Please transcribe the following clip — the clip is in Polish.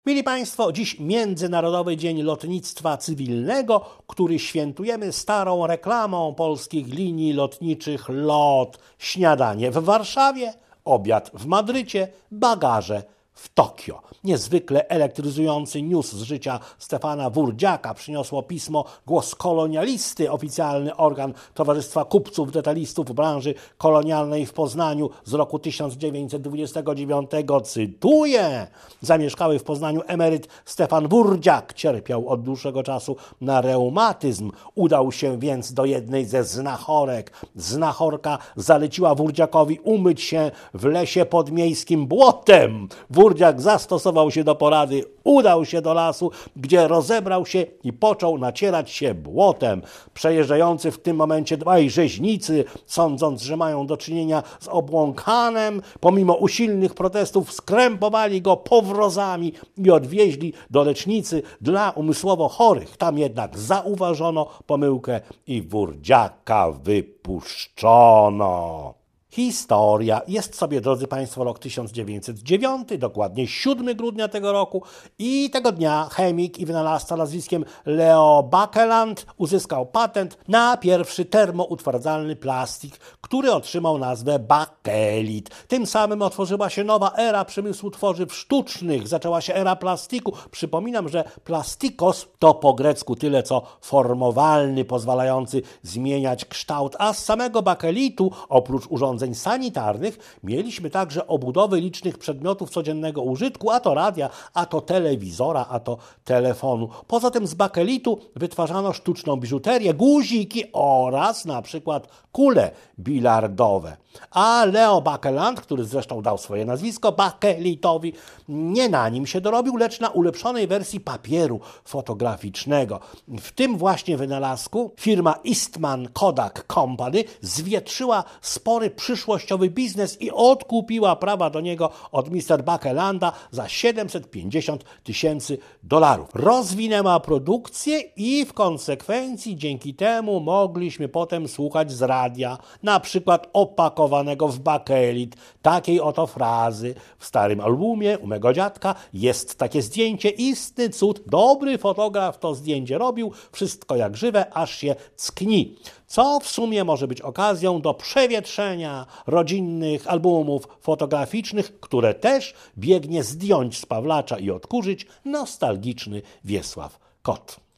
Mili Państwo, dziś Międzynarodowy Dzień Lotnictwa Cywilnego, który świętujemy starą reklamą polskich linii lotniczych LOT. Śniadanie w Warszawie, obiad w Madrycie, bagaże w Tokio. Niezwykle elektryzujący news z życia Stefana Wurdziaka przyniosło pismo Głos Kolonialisty, oficjalny organ Towarzystwa Kupców Detalistów branży kolonialnej w Poznaniu z roku 1929. Cytuję: zamieszkały w Poznaniu emeryt Stefan Wurdziak cierpiał od dłuższego czasu na reumatyzm. Udał się więc do jednej ze znachorek. Znachorka zaleciła Wurdziakowi umyć się w lesie pod miejskim błotem. Wurdziak zastosował się do porady, udał się do lasu, gdzie rozebrał się i począł nacierać się błotem. Przejeżdżający w tym momencie dwaj rzeźnicy, sądząc, że mają do czynienia z obłąkanem, pomimo usilnych protestów skrępowali go powrozami i odwieźli do lecznicy dla umysłowo chorych. Tam jednak zauważono pomyłkę i Wurdziaka wypuszczono. Historia. Jest sobie, drodzy Państwo, rok 1909, dokładnie 7 grudnia tego roku i tego dnia chemik i wynalazca nazwiskiem Leo Baekeland uzyskał patent na pierwszy termoutwardzalny plastik, który otrzymał nazwę bakelit. Tym samym otworzyła się nowa era przemysłu tworzyw sztucznych, zaczęła się era plastiku. Przypominam, że plastikos to po grecku tyle co formowalny, pozwalający zmieniać kształt, a z samego bakelitu, oprócz urządzeń sanitarnych, mieliśmy także obudowy licznych przedmiotów codziennego użytku, a to radia, a to telewizora, a to telefonu. Poza tym z bakelitu wytwarzano sztuczną biżuterię, guziki oraz na przykład kule bilardowe. A Leo Baekeland, który zresztą dał swoje nazwisko bakelitowi, nie na nim się dorobił, lecz na ulepszonej wersji papieru fotograficznego. W tym właśnie wynalazku firma Eastman Kodak Company zwietrzyła spory przyszłościowy biznes i odkupiła prawa do niego od Mr. Baekelanda za $750,000. Rozwinęła produkcję i w konsekwencji dzięki temu mogliśmy potem słuchać z radia, na przykład opakowanego w bakelit, takiej oto frazy: w starym albumie u mego dziadka jest takie zdjęcie, istny cud, dobry fotograf to zdjęcie robił, wszystko jak żywe, aż się ckni. Co w sumie może być okazją do przewietrzenia rodzinnych albumów fotograficznych, które też biegnie zdjąć z Pawlacza i odkurzyć nostalgiczny Wiesław Kot.